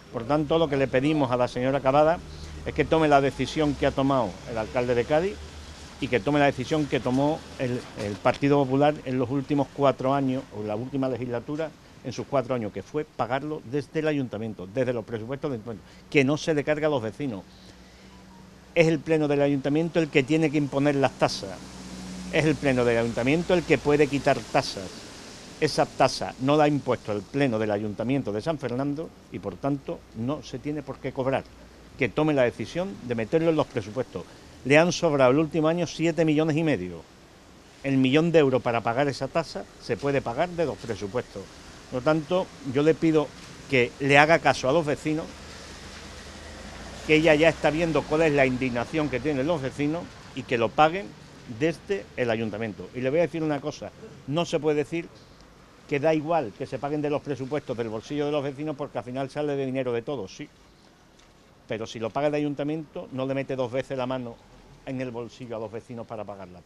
Por tanto, lo que le pedimos a la señora Cavada es que tome la decisión que ha tomado el alcalde de Cádiz y que tome la decisión que tomó el Partido Popular en los últimos 4 años, o en la última legislatura, en sus 4 años, que fue pagarlo desde el ayuntamiento, desde los presupuestos del ayuntamiento, que no se le carga a los vecinos. Es el pleno del ayuntamiento el que tiene que imponer las tasas, es el pleno del ayuntamiento el que puede quitar tasas. Esa tasa no la ha impuesto el pleno del ayuntamiento de San Fernando y por tanto no se tiene por qué cobrar. Que tome la decisión de meterlo en los presupuestos. Le han sobrado el último año 7,5 millones. El 1.000.000 de euros para pagar esa tasa se puede pagar de los presupuestos. Por lo tanto, yo le pido que le haga caso a los vecinos, que ella ya está viendo cuál es la indignación que tienen los vecinos y que lo paguen desde el ayuntamiento. Y le voy a decir una cosa, no se puede decir que da igual que se paguen de los presupuestos del bolsillo de los vecinos porque al final sale de dinero de todos, sí. Pero si lo paga el ayuntamiento, no le mete 2 veces la mano en el bolsillo a los vecinos para pagarla.